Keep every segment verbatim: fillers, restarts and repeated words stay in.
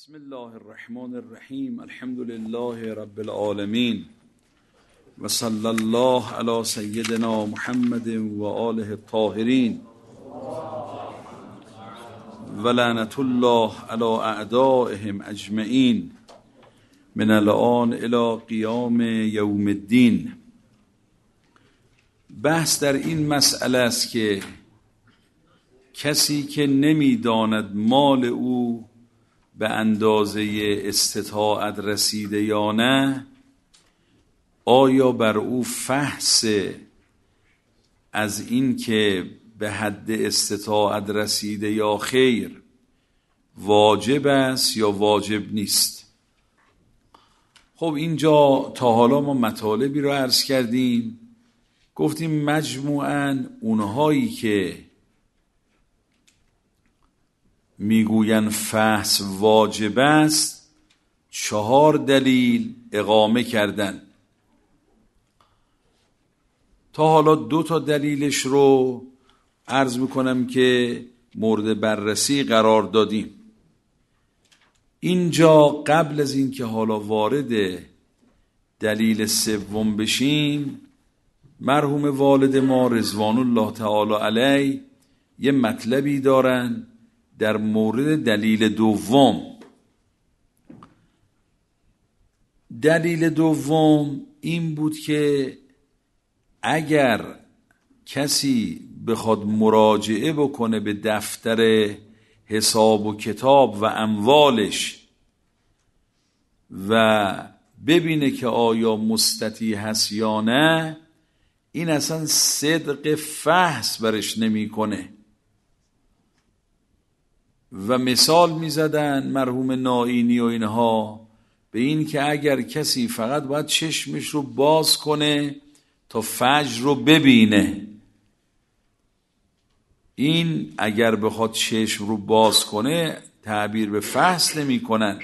بسم الله الرحمن الرحیم. الحمد لله رب العالمین و صلی الله علی سیدنا محمد و آله الطاهرین و لعنت الله علی اعدائهم اجمعین من الآن الی قیام یوم الدین. بحث در این مسئله است که کسی که نمیداند مال او به اندازه استطاعت رسیده یا نه، آیا بر او فحص از این که به حد استطاعت رسیده یا خیر واجب است یا واجب نیست؟ خب اینجا تا حالا ما مطالبی رو عرض کردیم، گفتیم مجموعاً اونهایی که میگوین فحص واجب است چهار دلیل اقامه کردن. تا حالا دو تا دلیلش رو عرض میکنم که مورد بررسی قرار دادیم. اینجا قبل از این که حالا وارد دلیل سوم بشیم، مرحوم والد ما رضوان الله تعالی علیه یه مطلبی دارن در مورد دلیل دوم. دلیل دوم این بود که اگر کسی بخواد مراجعه بکنه به دفتر حساب و کتاب و اموالش و ببینه که آیا مستطیع هست یا نه، این اصلا صدق فحص برش نمی کنه. و مثال می زدن مرحوم نائینی و اینها به این که اگر کسی فقط باید چشمش رو باز کنه تا فجر رو ببینه، این اگر بخواد چشم رو باز کنه تعبیر به فحص نمی کنن،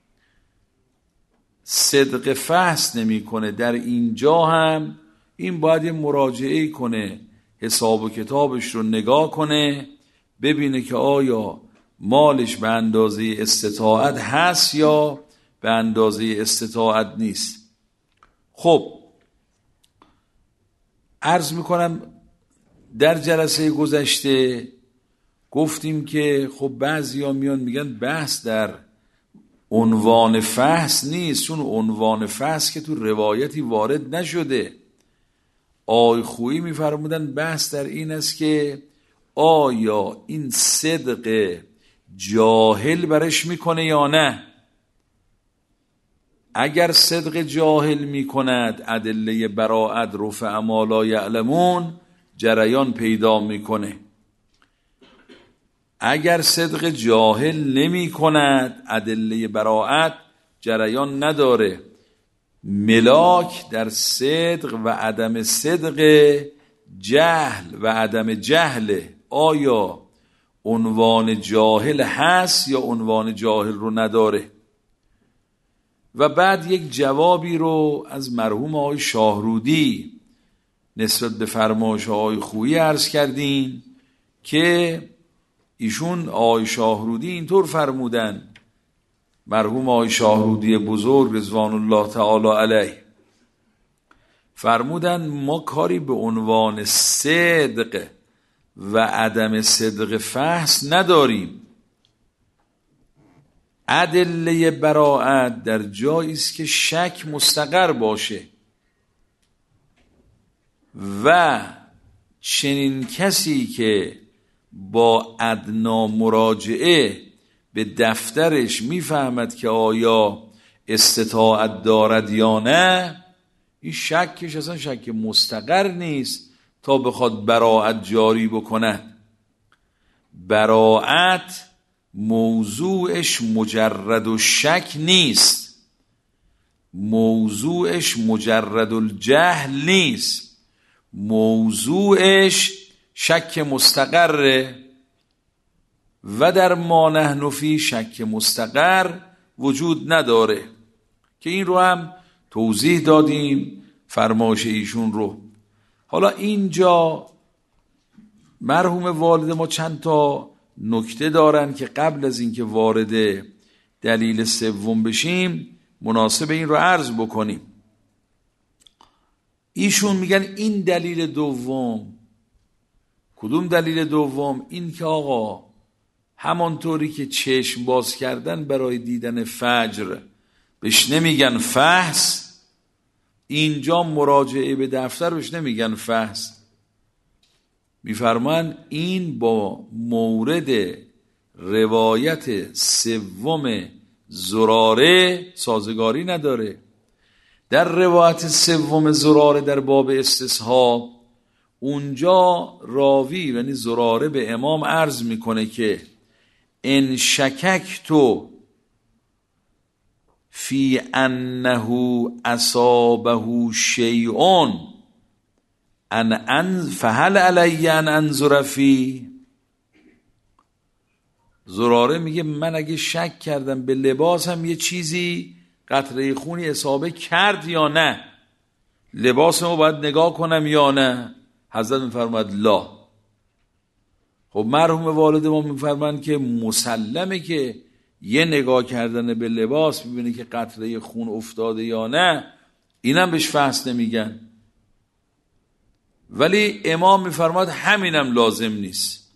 صدق فحص نمی کنه. در اینجا هم این باید یه مراجعه کنه، حساب و کتابش رو نگاه کنه، ببینه که آیا مالش به اندازه استطاعت هست یا به اندازه استطاعت نیست. خب عرض میکنم در جلسه گذشته گفتیم که خب بعضیا میان میگن بحث در عنوان فحص نیست، چون عنوان فحص که تو روایتی وارد نشده. آقای خویی میفرمودن بحث در این است که آیا این صدق جاهل برش میکنه یا نه. اگر صدق جاهل میکند ادله براءت رفع ما لا یعلمون جریان پیدا میکنه. اگر صدق جاهل نمی کند ادله براءت جریان نداره. ملاک در صدق و عدم صدق جهل و عدم جهل. آیا عنوان جاهل هست یا عنوان جاهل رو نداره؟ و بعد یک جوابی رو از مرحوم آقای شاهرودی نسبت به فرمایش آقای خویی عرض کردیم که ایشون آقای شاهرودی اینطور فرمودن، مرحوم آقای شاهرودی بزرگ رضوان الله تعالی علیه فرمودن ما کاری به عنوان صدق و عدم صدق فحص نداریم. ادله براءت در جایی است که شک مستقر باشه و چنین کسی که با ادنا مراجعه به دفترش میفهمد که آیا استطاعت دارد یا نه، این شکش اصلا شک مستقر نیست تا بخواد براءت جاری بکند. براءت موضوعش مجرد و شک نیست، موضوعش مجرد الجهل نیست، موضوعش شک مستقره. و در ما نحن فی شک مستقر وجود نداره که این رو هم توضیح دادیم فرمایش ایشون رو. حالا اینجا مرحوم والد ما چند تا نکته دارن که قبل از اینکه وارد دلیل سوم بشیم مناسب این رو عرض بکنیم. ایشون میگن این دلیل دوم. کدوم دلیل دوم؟ این که آقا همانطوری که چشم باز کردن برای دیدن فجر بهش نمیگن فحص، اینجا مراجعه به دفتر بهش نمیگن فحص. میفرمان این با مورد روایت سوم زراره سازگاری نداره. در روایت سوم زراره در باب استصحاب، اونجا راوی یعنی زراره به امام عرض میکنه که ان شککتو فی انه اصابه شیء ان ان فهل علی ان انظر فی. زراره میگه من اگه شک کردم به لباسم یه چیزی قطره خونی اصابه کرد یا نه، لباسمو باید نگاه کنم یا نه؟ حضرت میفرماد لا. خب مرحوم والد ما میفرمایند که مسلمه که یه نگاه کردن به لباس ببینه که قطره خون افتاده یا نه، اینم بهش فحص نمیگن. ولی امام میفرماد همینم لازم نیست.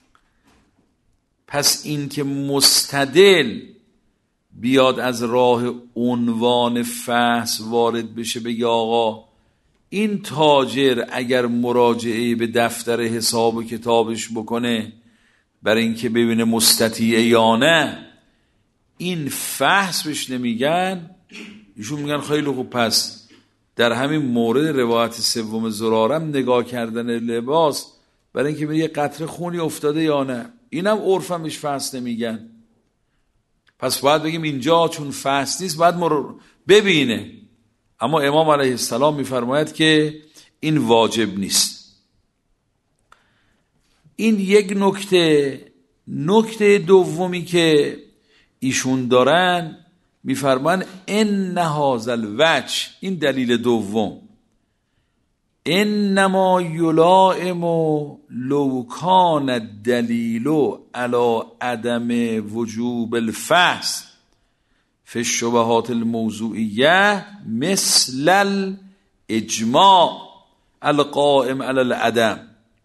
پس این که مستدل بیاد از راه عنوان فحص وارد بشه بگه آقا این تاجر اگر مراجعه به دفتر حساب و کتابش بکنه برای اینکه ببینه مستطیعه یا نه، این فحص بهش نمیگن. ایشون میگن خیلی خوب، پس در همین مورد روایت سوم زرارم نگاه کردن لباس برای اینکه ببینه یه قطره خونی افتاده یا نه، اینم عرفم بهش فحص نمیگن. پس باید بگیم اینجا چون فحص نیست باید مر... ببینه. اما امام علیه السلام میفرماید که این واجب نیست. این یک نکته. نکته دومی که ایشون دارن میفرمان ان هذا الوجه، این دلیل دوم، انما یلائم لو کان الدلیل علی عدم وجوب الفحص فی الشبهات الموضوعیه مثل الاجماع القائم علی العدم.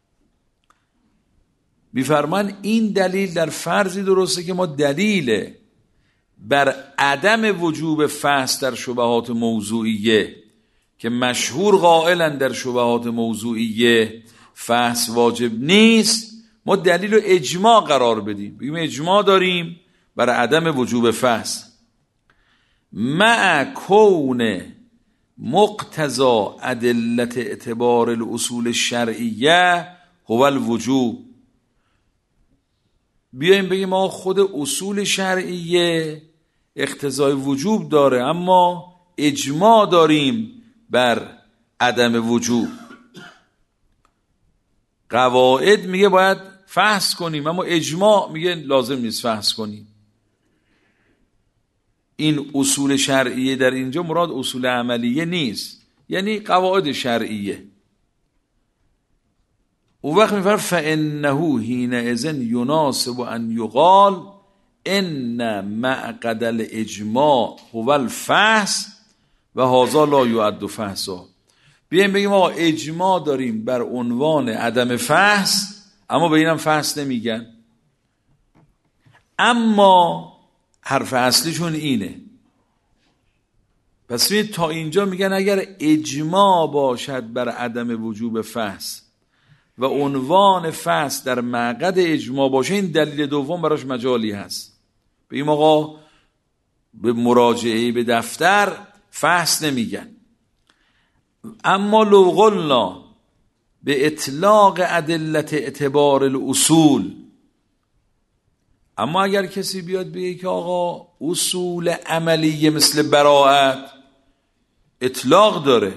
میفرمان این دلیل در فرضی درسته که ما دلیل بر عدم وجوب فحص در شبهات موضوعیه که مشهور قائلن در شبهات موضوعیه فحص واجب نیست، ما دلیل رو اجماع قرار بدیم، بگیم اجماع داریم بر عدم وجوب فحص مع کون مقتضا ادلت اعتبار الاصول الشرعیه هو الوجوب. بیایم بگیم ما خود اصول شرعیه اقتضای وجوب داره اما اجماع داریم بر عدم وجوب. قواعد میگه باید فحص کنیم اما اجماع میگه لازم نیست فحص کنیم. این اصول شرعیه در اینجا مراد اصول عملیه نیست، یعنی قواعد شرعیه. اون وقت میفرد فانه حینئذ یناسب ان یقال ان معقد الاجماع هو الفحص و هذا لا یعد فحصا. بیایم بگیم آقا اجماع داریم بر عنوان عدم فحص اما به اینم فحص نمیگن. اما حرف اصلیشون اینه. پس ببینید تا اینجا میگن اگر اجماع باشد بر عدم وجوب فحص و عنوان فحص در معقد اجماع باشه، این دلیل دوم براش مجالی هست. بگیم آقا به مراجعه به دفتر فحص نمیگن. اما لو قلنا به اطلاق ادلت اعتبار الاصول، اما اگر کسی بیاد بگه که آقا اصول عملیه مثل براءت اطلاق داره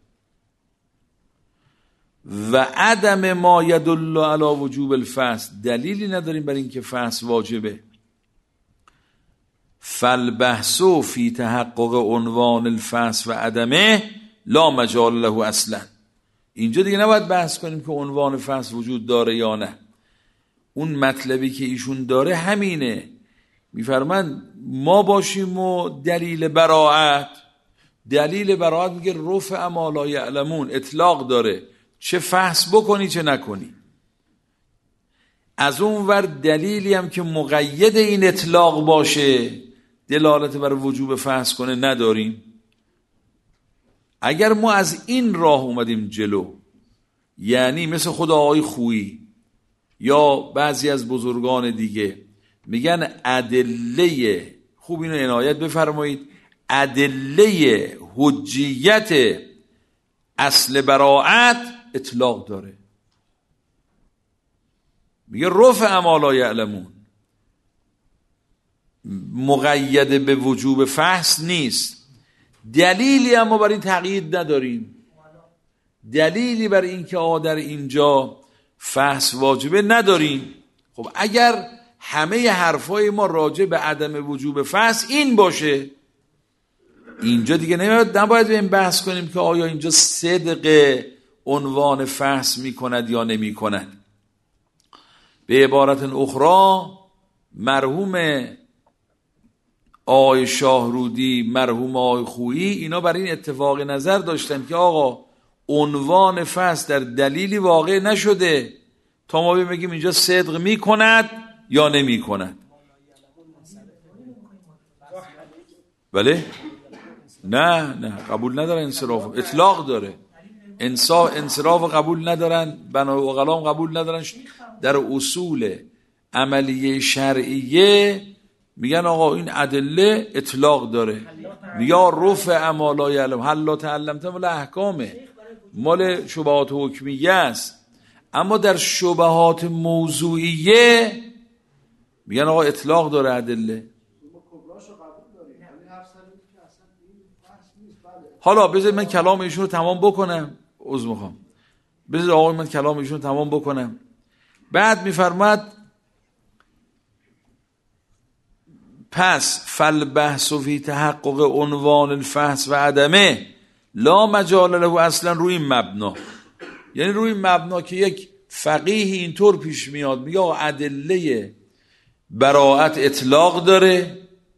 و عدم ما یدل علی وجوب الفحص دلیلی نداریم برای اینکه فحص واجبه، فالبحث فی تحقق عنوان الفحص و عدمه لا مجال له اصلا. اینجا دیگه نباید بحث کنیم که عنوان فحص وجود داره یا نه. اون مطلبی که ایشون داره همینه میفرمند ما باشیم و دلیل براءت، دلیل براءت میگه رفع ما لا یعلمون، اطلاق داره، چه فحص بکنی چه نکنی. از اون ور دلیلی هم که مقید این اطلاق باشه دلالت بر وجوب فحص کنه نداریم. اگر ما از این راه اومدیم جلو، یعنی مثل خود آقای خویی یا بعضی از بزرگان دیگه میگن ادله، خوب اینو عنایت بفرمایید، ادله حجیت اصل براءت اطلاق داره، میگه رفع ما لا یعلمون، مقید به وجوب فحص نیست. دلیلی اما بر این تقیید نداریم، دلیلی بر این که آقا در اینجا فحص واجبه نداریم. خب اگر همه حرفای ما راجع به عدم وجوب فحص این باشه، اینجا دیگه نباید نباید به این بحث کنیم که آیا اینجا صدق عنوان فحص میکند یا نمی کند. به عبارت اخرى مرحوم آقای شاهرودی، مرحوم آقای خویی، اینا بر این اتفاق نظر داشتن که آقا عنوان فحص در دلیلی واقع نشده تا ما بگیم اینجا صدق میکند یا نمی کند. بله؟ نه نه قبول ندارن انصراف، اطلاق داره. انصاف انصراف قبول ندارن، بنا و غلام قبول ندارن. در اصول عملیه شرعیه میگن آقا این ادله اطلاق داره، یا رفع ما لا یعلم، هل تعلمت مال احکامه، مال شبهات حکمیه است. اما در شبهات موضوعیه میگن آقا اطلاق داره ادله. حالا بذارید من کلام ایشون رو تمام بکنم، عذر میخوام، بذارید آقا من کلام ایشون رو تمام بکنم. بعد میفرماد پس فالبحث فی تحقق عنوان الفحص و عدمه لا مجال له اصلا روی این مبنا، یعنی روی این مبنا که یک فقیه اینطور پیش میاد میگه آقا ادله براءت اطلاق داره،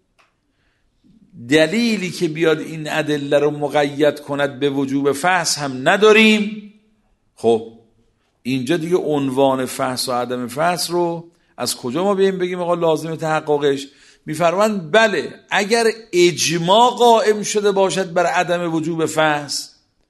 دلیلی که بیاد این ادله رو مقید کند به وجوب فحص هم نداریم. خب اینجا دیگه عنوان فحص و عدم فحص رو از کجا ما بیم بگیم آقا لازم تحققش؟ میفرمایند بله اگر اجماع قائم شده باشد بر عدم وجوب فحص،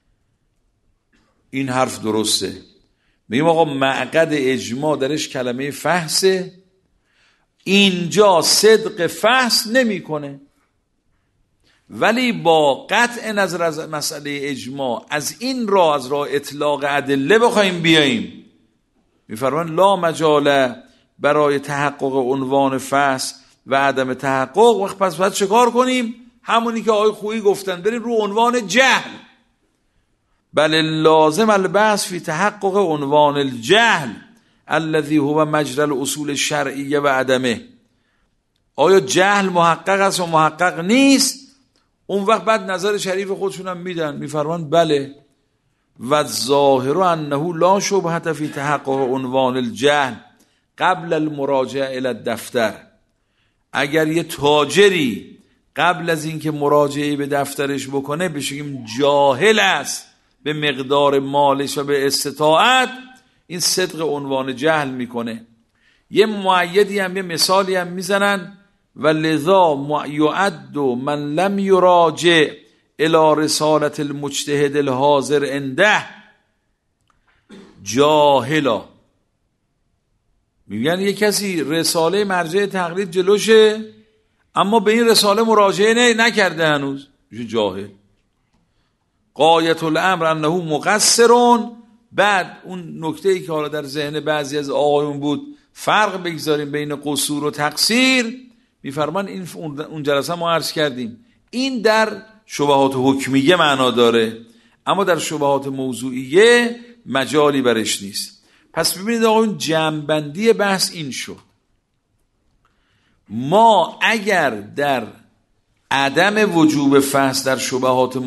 این حرف درسته، میگیم آقا معقد اجماع درش کلمه فحصه، اینجا صدق فحص نمیکنه. ولی با قطع نظر از مسئله اجماع از این راه، از راه اطلاق ادله بخوایم بیاییم، میفرمان لا مجال برای تحقق عنوان فحص و عدم تحقق. وقت پس باید چه کار کنیم؟ همونی که آقای خویی گفتن، بریم رو عنوان جهل. بل لازم البحث فی تحقق عنوان الجهل الذي هو مجرى الاصول الشرعیه و عدمه. آیا جهل محقق است و محقق نیست؟ اون وقت بعد نظر شریف خودشون هم میدن، میفرمان بله و ظاهر انه لا شبهه فی تحقق عنوان الجهل قبل المراجعه الى الدفتر. اگر یه تاجری قبل از اینکه مراجعه به دفترش بکنه بشیم جاهل است به مقدار مالش و به استطاعت، این صدق عنوان جهل میکنه. یه معیدی هم، یه مثالی هم میزنن و لذا یعد من لم یراجع الى رسالة المجتهد الحاضر عنده جاهلا. میگن یه کسی رساله مرجع تقلید جلوشه اما به این رساله مراجعه نکرده هنوز، میشه جاهل. غایت الامر انه مقصرون. بعد اون نکته‌ای که حالا در ذهن بعضی از آقایون بود فرق بگذاریم بین قصور و تقصیر، میفرمان این اون جلسه ما عرض کردیم این در شبهات حکمیه معنا داره، اما در شبهات موضوعیه مجالی برش نیست. پس ببینید آقایون جمع‌بندی بحث این شد، ما اگر در عدم وجوب فحص در شبهات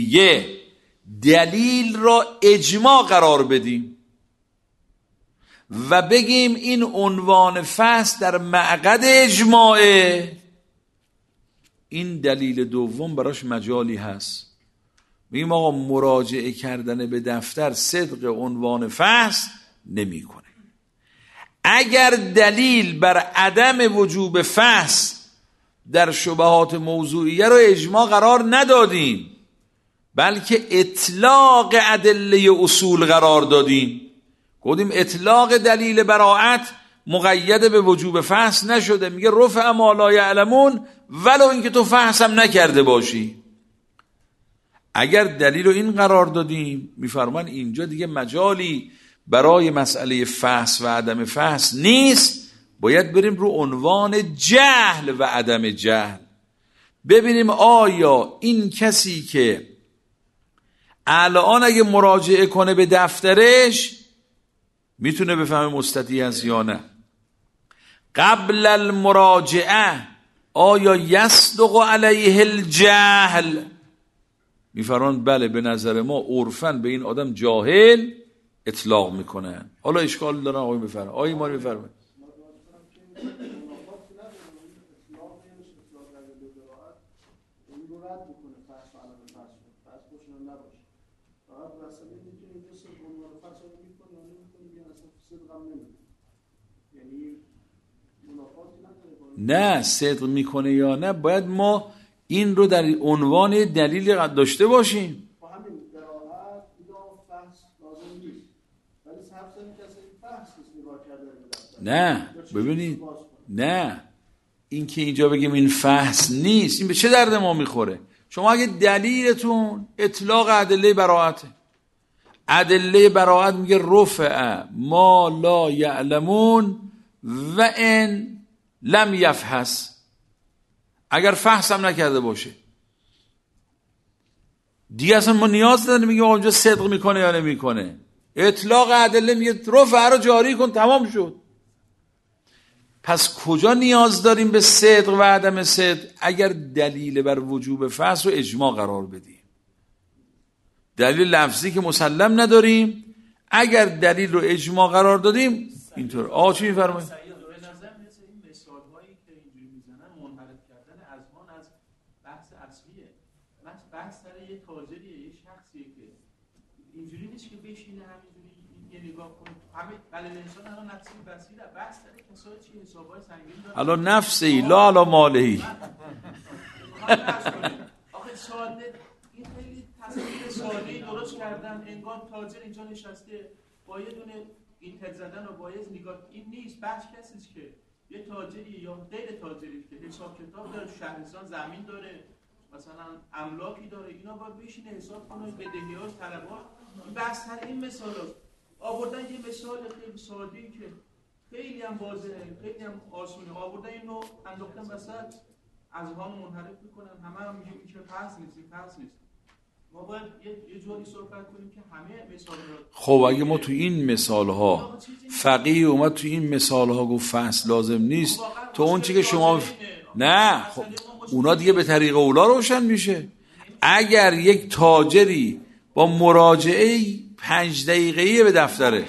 موضوعیه دلیل را اجماع قرار بدیم و بگیم این عنوان فصل در معقد اجماعه، این دلیل دوم براش مجالی هست. میگیم آقا مراجعه کردن به دفتر صدق عنوان فصل نمیکنه. اگر دلیل بر عدم وجوب فصل در شبهات موضوعیه رو اجماع قرار ندادیم، بلکه اطلاق ادله اصول قرار دادیم. گفتیم اطلاق دلیل براءت مقید به وجوب فحص نشده، میگه رفع ما لا یعلمون ولو اینکه تو فحص هم نکرده باشی. اگر دلیل رو این قرار دادیم، میفرمان اینجا دیگه مجالی برای مسئله فحص و عدم فحص نیست، باید بریم رو عنوان جهل و عدم جهل، ببینیم آیا این کسی که الان اگه مراجعه کنه به دفترش میتونه بفهمه مستطیع هست یا نه. قبل المراجعه آیا یصدق علیه الجهل؟ میفرمان بله، به نظر ما عرفاً به این آدم جاهل اطلاق میکنن. حالا اشکال دارن آقای بفرمایید. آقای ما بفرمایید. نه صدق میکنه یا نه، باید ما این رو در عنوان دلیل داشته باشیم. نه ببینید، نه این که اینجا بگیم این فحص نیست، این به چه درد ما میخوره؟ شما اگه دلیلتون اطلاق ادله براءته، ادله براءت میگه رفع ما لا یعلمون و ان لم یفحص، اگر فحص هم نکرده باشه دیگه اصلا ما نیاز نداریم میگه اونجا صدق میکنه یا نمیکنه. اطلاق ادله میگه رفع رو جاری کن، تمام شد. پس کجا نیاز داریم به صدق و عدم صدق؟ اگر دلیل بر وجوب فحص رو اجماع قرار بدیم. دلیل لفظی که مسلم نداریم، اگر دلیل رو اجماع قرار دادیم اینطور. آقا چی میفرمایید؟ بحث سر یه تاجریه، یه شخصیه که اینجوری نیست که بشینه همینجوری یه نگاه کنه. همه بله انسان الان نفسی بصیره، بحث سر کسایی چی حسابای سنگین داره. الان نفسی لا علی مالهی. آخه ساده این خیلی تصویر ساده‌ای درست کردن، انگار تاجر اینجا نشسته با یه دونه اینتر زدن و باید نگاه. این نیست بحث کسیه که یه تاجری یا غیر تاجری که حساب کتاب داره، شهرستان زمین داره، مثلا املاکی داره، اینا باید بشینه حساب کنه، بدهیاش، طلبات. این بحث سر این مثالا آوردن، یه مثال خیلی ساده‌ای که خیلی هم واضحه، خیلی هم آسونه، آوردن اینو انداختن وسط، از هم منحرف میکنن، همه هم میگن این که پس نیست، این پس نیست. ما باید یه, یه جوری صحبت کنیم که همه مثال‌ها. خب اگه ما تو این مثال‌ها فقیه اومد تو این مثال‌ها گفت فصل لازم نیست، تو اون چی که شما ف... نه خب اونا دیگه به طریق اولا روشن میشه. اگر یک تاجری با مراجعه پنج دقیقه‌ای به دفتره،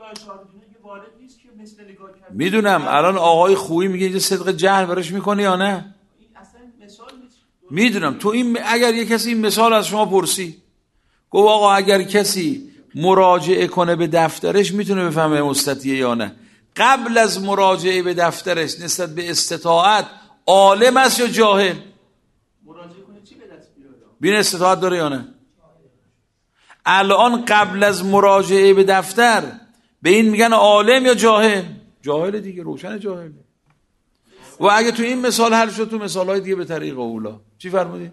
میدونم الان آقای خویی میگه اینجا صدق جهل براش میکنه یا نه، میدونم تو این اگر یک کسی این مثال از شما پرسی گفت آقا اگر کسی مراجعه کنه به دفترش میتونه بفهمه مستطیع یا نه، قبل از مراجعه به دفترش نسبت به استطاعت عالم است یا جاهل؟ مراجعه کنه چی به دست بیاره؟ بین استطاعت داره یا نه؟ الان قبل از مراجعه به دفتر به این میگن عالم یا جاهل؟ جاهل دیگه، روشن جاهله. و اگه تو این مثال حل شد تو مثالهای دیگه به طریق اولا. چی فرمودی؟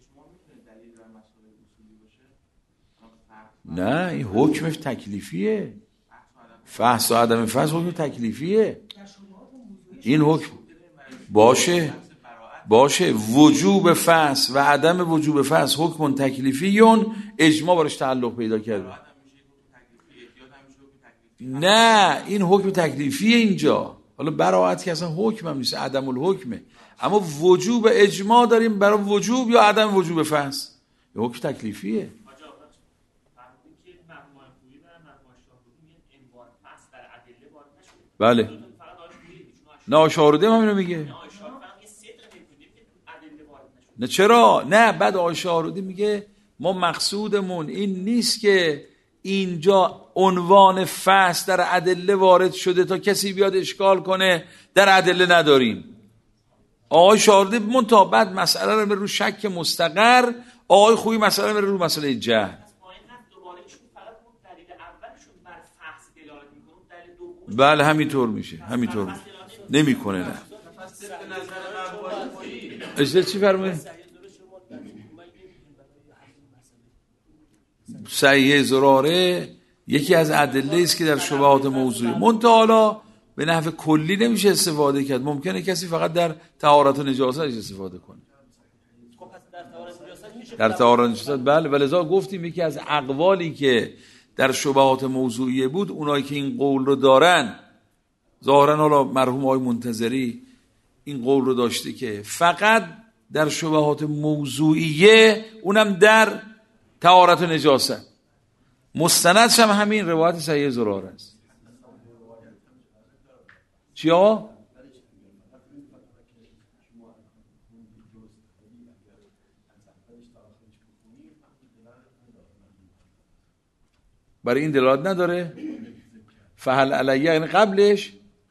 نه این حکم تکلیفیه، فحص و عدم فحص حکم تکلیفیه. این حکم باشه باشه وجوب فحص و عدم وجوب فحص حکم تکلیفیون، اجماع براش تعلق پیدا کرده. نه این حکم تکلیفیه اینجا. حالا براءت که اصلا حکم هم نیست، عدم الحکمه، اما وجوب اجماع داریم برای وجوب یا عدم وجوب فحص، حکم تکلیفیه. بله نه آشاروده هم اینو میگه. نه چرا؟ نه بعد آشاروده میگه ما مقصودمون این نیست که اینجا عنوان فصل در ادله وارد شده تا کسی بیاد اشکال کنه در ادله نداریم. آقای شاردی منتها بعد مسئله رو به رو شک مستقر، آقای خویی مسئله رو به رو مسئله جهل. بله همینطور میشه، همینطور میشه. نمیکنه نه. اجازه چی فرمایید؟ صحیح زراره یکی از ادله است که در شبهات موضوعی منتها حالا به نحو کلی نمیشه استفاده کرد. ممکنه کسی فقط در طهارت و نجاست استفاده کنه. در طهارت و نجاست بله، ولذا گفتیم یکی از اقوالی که در شبهات موضوعی بود، اونایی که این قول رو دارن، ظاهرا حالا مرحوم آقای منتظری این قول رو داشته که فقط در شبهات موضوعیه، اونم در طهارت و نجاست. مستندش هم همین روایت صحیح زراره است. چی آقا؟ برای این دلالت نداره؟ فهل علیه یعنی قبلش؟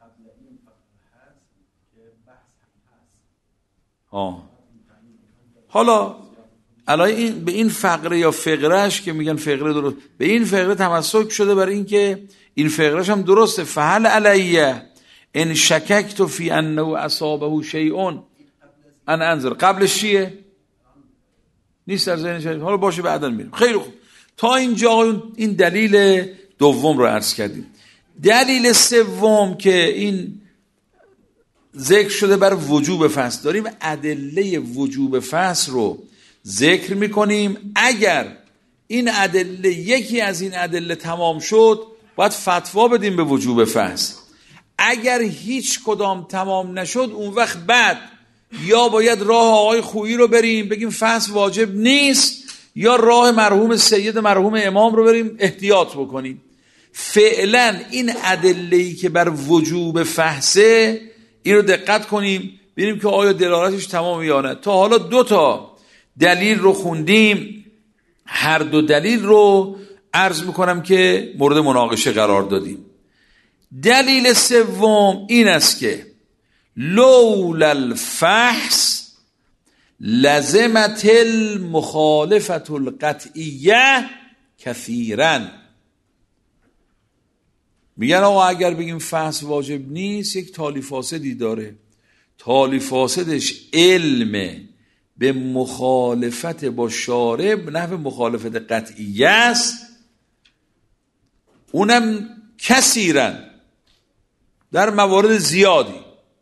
آه. حالا الان این به این فقره یا فقرهش که میگن فقره درست، به این فقره تمسک شده برای این که این فقرهش هم درسته. فهل علیه ان شککت فی انه اصابه شیء ان انظر. قبلش چیه؟ نیست در ذهن شریف. حالا باشه بعداً میریم. خیلی خوب. تا اینجا این دلیل دوم رو عرض کردیم. دلیل سوم که این ذکر شده بر وجوب فصل، داریم ادله وجوب فصل رو ذکر میکنیم. اگر این ادله یکی از این ادله تمام شد باید فتوا بدیم به وجوب فصل. اگر هیچ کدام تمام نشد اون وقت بعد یا باید راه آقای خویی رو بریم بگیم فصل واجب نیست، یا راه مرحوم سید مرحوم امام رو بریم احتیاط بکنیم. فعلا این ادله‌ای که بر وجوب فحصه این رو دقت کنیم ببینیم که آیا دلالتش تمام یا نه. تا حالا دو تا دلیل رو خوندیم، هر دو دلیل رو عرض میکنم که مورد مناقشه قرار دادیم. دلیل سوم این است که لولا الفحص لزمت المخالفت القطعیه کثیرا. میگن آقا اگر بگیم فحص واجب نیست یک تالی فاسدی داره. تالی فاسدش علم به مخالفت با شارع به نحو مخالفت قطعیه است، اونم کثیرا در موارد زیادی.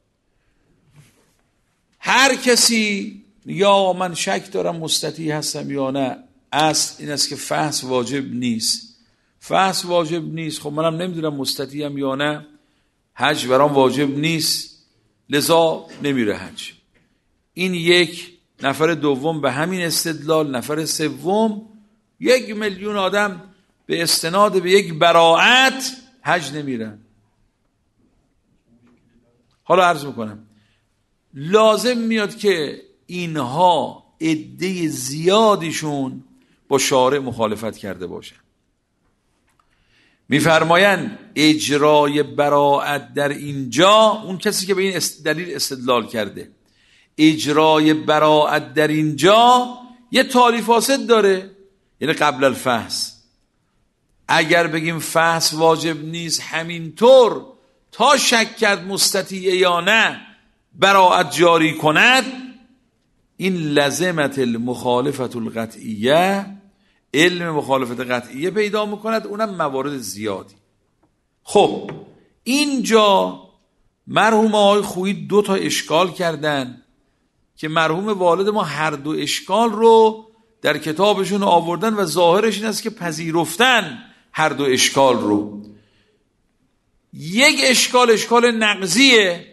هر کسی یا من شک دارم مستطیع هستم یا نه، اصل این است که فحص واجب نیست. فحص واجب نیست، خب منم نمیدونم مستطیعم یا نه، حج برام واجب نیست لذا نمیره حج. این یک. نفر دوم به همین استدلال. نفر سوم یک میلیون آدم به استناد به یک براءت حج نمیرن. حالا عرض میکنم لازم میاد که اینها عده زیادیشون با شارع مخالفت کرده باشن. میفرمایند اجرای براءت در اینجا، اون کسی که به این دلیل استدلال کرده، اجرای براءت در اینجا یه تالی فاسد داره، یعنی قبل الفحص. اگر بگیم فحص واجب نیست همینطور تا شک کرد مستطیع یا نه براءت جاری کند، این لزمت المخالفت القطعیه، علم مخالفت قطعیه پیدا میکند، اونم موارد زیادی. خب اینجا مرحوم آقای خویی دو تا اشکال کردن که مرحوم والد ما هر دو اشکال رو در کتابشون آوردن و ظاهرش این است که پذیرفتن هر دو اشکال رو. یک اشکال اشکال نقضیه.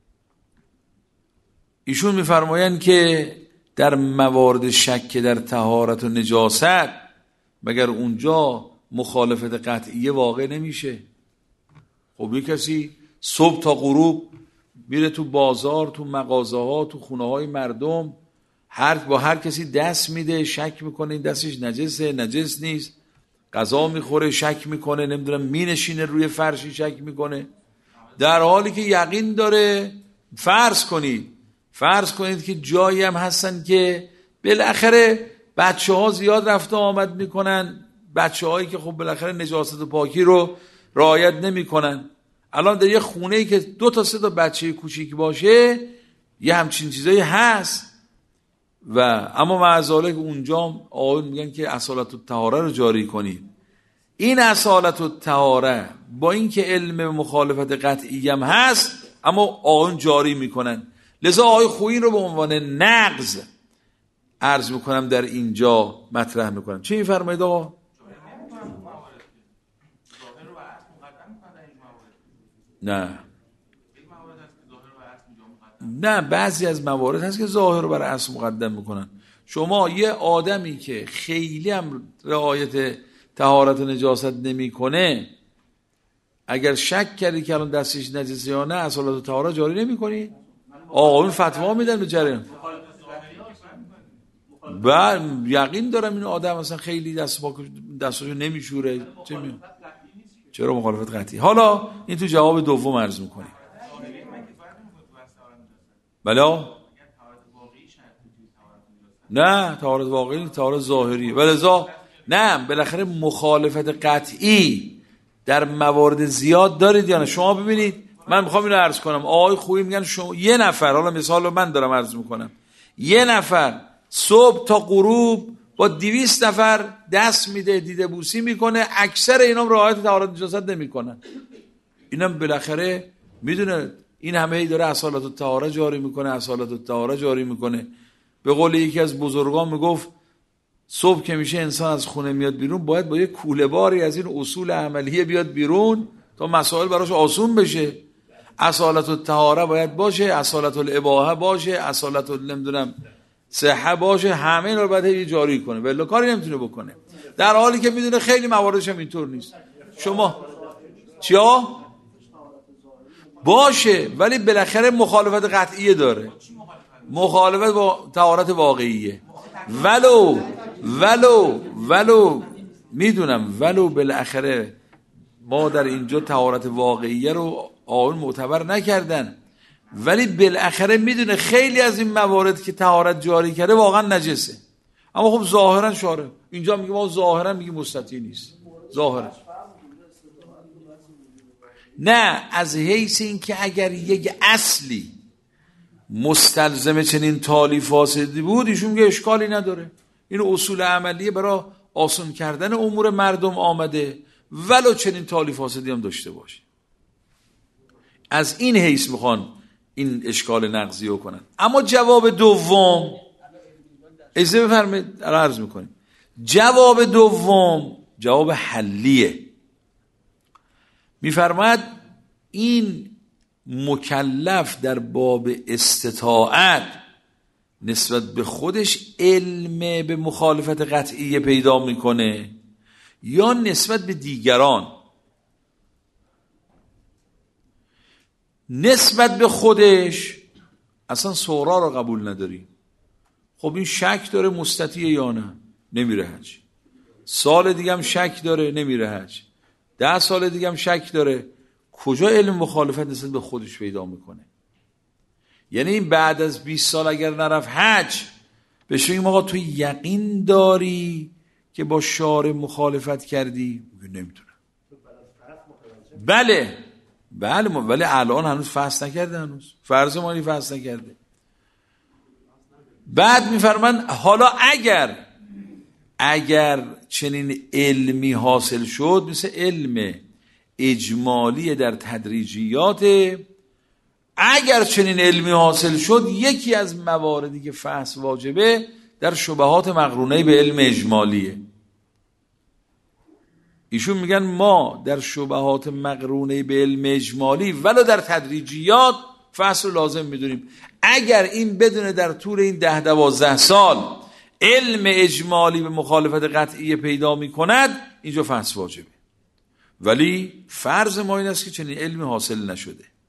ایشون میفرمایند که در موارد شک در طهارت و نجاست مگر اونجا مخالفت قطعیه واقع نمیشه؟ خب یک کسی صبح تا غروب میره تو بازار، تو مغازه ها، تو خونه های مردم، هر با هر کسی دست میده، شک میکنه این دستش نجسه نجس نیست، غذا میخوره شک میکنه، نمیدونم مینشینه روی فرشی شک میکنه، در حالی که یقین داره. فرض کنید فرض کنید که جایی هم هستن که بالاخره بچه ها زیاد رفته آمد میکنن، بچه هایی که خب بالاخره نجاست و پاکی رو رعایت نمیکنن. الان در یه خونه ای که دو تا سه تا بچه کوچیک باشه یه همچین چیزایی هست و اما معذالک اونجا آقایون میگن که اصالت الطهاره رو جاری کنید. این اصالت الطهاره با اینکه علم مخالفت قطعی هم هست اما آقایون جاری میکنن. لذا آقای خویی رو به عنوان نقض عرض میکنم در اینجا مطرح میکنم. چی میفرمایید آقا؟ نه نه بعضی از موارد هست که ظاهر رو بر اصل مقدم میکنن. شما یه آدمی که خیلی هم رعایت طهارت و نجاست نمیکنه، اگر شک کردی که الان دستش نجسه یا نه اصالت و طهارت جاری نمیکنی؟ آقایون فتوا میدن به جریان. و یقین دارم این آدم مثلا خیلی دست با دستاشو نمیشوره. چرا مخالفت قطعی؟ حالا این تو جواب دوم عرض میکنیم. بلا نه طهارت واقعی طهارت ظاهری. ولذا نه بالاخره مخالفت قطعی در موارد زیاد دارید یا نه؟ شما ببینید من میخوام اینو عرض کنم. آقای خویی میگن شما یه نفر، حالا مثال رو من دارم عرض میکنم، یه نفر صبح تا غروب با دویست نفر دست میده، دیده بوسی میکنه، اکثر اینام رعایت طهارت نجاست نمیکنن. اینم بالاخره میدونه این همه ای داره اصالت الطهاره جاری میکنه، اصالت الطهاره جاری میکنه. به قول یکی از بزرگان میگفت صبح که میشه انسان از خونه میاد بیرون باید با یه کوله باری از این اصول عملیه بیاد بیرون تا مسائل براش آسون بشه. اصالت الطهاره باید باشه، اصالت الاباحه باشه، اصالت نمیدونم صحه باشه، همه اینا رو باید جاری کنه، ولی کاری نمیتونه بکنه، در حالی که میدونه خیلی مواردش هم اینطور نیست. شما چیا باشه ولی بالاخره مخالفت قطعیه داره، مخالفت با طهارت واقعیه. ولو ولو ولو میدونم ولو بالاخره ما در اینجا طهارت واقعیه رو آن معتبر نکردن، ولی بالاخره میدونه خیلی از این موارد که طهارت جاری کرده واقعا نجسه. اما خب ظاهرا شاره اینجا میگه ما ظاهرا میگه مستطیع نیست، ظاهرا نه، از حیث این که اگر یک اصلی مستلزم چنین تالی فاسدی بود ایشون میگه اشکالی نداره، این اصول عملیه برای آسان کردن امور مردم آمده ولو چنین تالی فاسدی هم داشته باشه. از این حیث میخوان این اشکال نقضی رو کنن. اما جواب دوم اجازه بفرمایید عرض میکنیم. جواب دوم جواب حلیه. میفرماید این مکلف در باب استطاعت نسبت به خودش علم به مخالفت قطعی پیدا میکنه یا نسبت به دیگران؟ نسبت به خودش اصلا سورا رو قبول نداری. خب این شک داره مستطیع یا نه، نمیره حج. سال دیگه هم شک داره، نمیره حج. ده سال دیگه هم شک داره. کجا علم مخالفت نسبت به خودش پیدا میکنه؟ یعنی این بعد از بیست سال اگر نرفت حج بهش بگیم آقا تو یقین داری که با شارع مخالفت کردی؟ میگه نمیدونم. بله بله ولی الان هنوز فحص نکرده، هنوز فرض مالی فحص نکرده. بعد میفرمان حالا اگر اگر چنین علمی حاصل شد، مثل علم اجمالی در تدریجیات، اگر چنین علمی حاصل شد یکی از مواردی که فحص واجبه در شبهات مقرونه به علم اجمالیه. ایشون میگن ما در شبهات مقرونه به علم اجمالی ولو در تدریجیات فحص رو لازم میدونیم. اگر این بدونه در طول این ده دوازده سال علم اجمالی به مخالفت قطعی پیدا میکند، اینجا فحص واجبه. ولی فرض ما این است که چنین علمی حاصل نشده.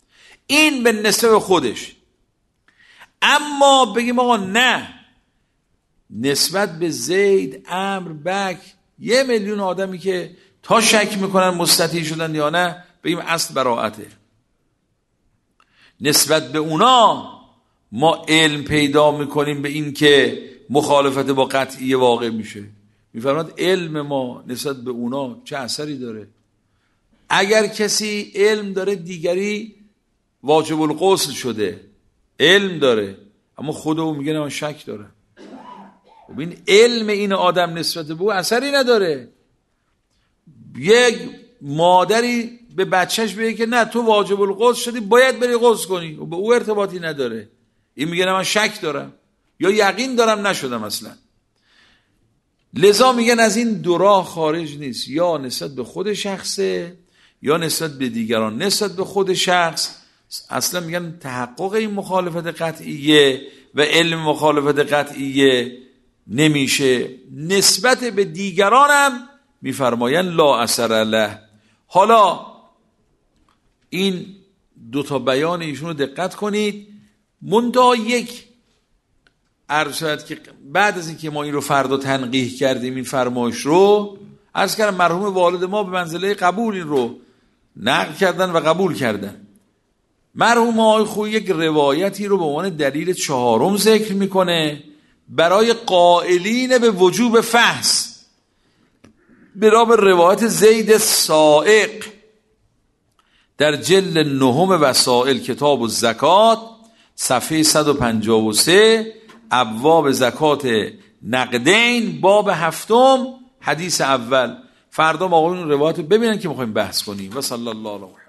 این به نسبت خودش. اما بگیم آقا نه، نسبت به زید، عمرو، بکر، یه میلیون آدمی که تا شک میکنن مستطیع شدن یا نه، بگیم اصل براءته. نسبت به اونا ما علم پیدا میکنیم به این که مخالفت با قطعیه واقع میشه. میفرماد علم ما نسبت به اونا چه اثری داره؟ اگر کسی علم داره دیگری واجب الغسل شده، علم داره، اما خود او میگه من شک دارم. ببین علم این آدم نسبت به او اثری نداره. یک مادری به بچهش بگه که نه تو واجب الغسل شدی باید بری غسل کنی، و به او ارتباطی نداره. این میگه من شک دارم یا یقین دارم نشدم اصلا. لذا میگن از این دو راه خارج نیست، یا نسبت به خود شخصه یا نسبت به دیگران. نسبت به خود شخص اصلا میگن تحقق این مخالفت قطعیه و علم مخالفت قطعیه نمیشه. نسبت به دیگرانم میفرماین لا اثر له. حالا این دو تا بیان ایشون رو دقت کنید. منتها یک عرض شد که بعد از اینکه ما این رو فردا تنقیح کردیم، این فرمایش رو عرض کردم، مرحوم والد ما به منزله قبول این رو نقل کردن و قبول کردن. مرحوم آقای خویی یک روایتی رو به عنوان دلیل چهارم ذکر میکنه برای قائلین به وجوب فحص، برای به روایت زید سائق در جلد نهم وسائل کتاب الزکات صفحه صد و پنجاه و سه ابواب زکات نقدین باب هفتم حدیث اول. فردا ما آقایون روایت رو ببینن که میخوایم بحث کنیم. و صلی الله علیه و